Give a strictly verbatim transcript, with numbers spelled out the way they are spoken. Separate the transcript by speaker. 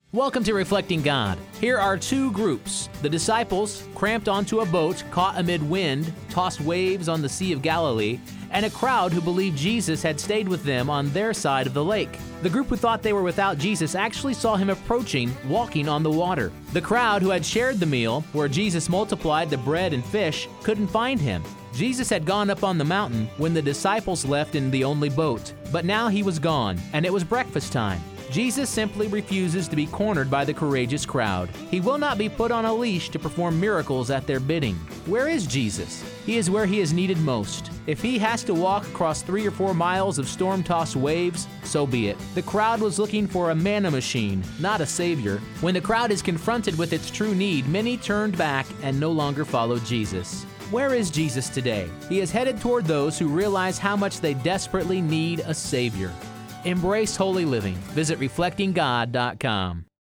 Speaker 1: Welcome to Reflecting God. Here are two groups. The disciples, cramped onto a boat, caught amid wind, tossed waves on the Sea of Galilee, and a crowd who believed Jesus had stayed with them on their side of the lake. The group who thought they were without Jesus actually saw him approaching, walking on the water. The crowd who had shared the meal, where Jesus multiplied the bread and fish, couldn't find him. Jesus had gone up on the mountain when the disciples left in the only boat, but now he was gone, and it was breakfast time. Jesus simply refuses to be cornered by the courageous crowd. He will not be put on a leash to perform miracles at their bidding. Where is Jesus? He is where he is needed most. If he has to walk across three or four miles of storm-tossed waves, so be it. The crowd was looking for a manna machine, not a savior. When the crowd is confronted with its true need, many turned back and no longer followed Jesus. Where is Jesus today? He is headed toward those who realize how much they desperately need a savior. Embrace holy living. Visit reflecting god dot com.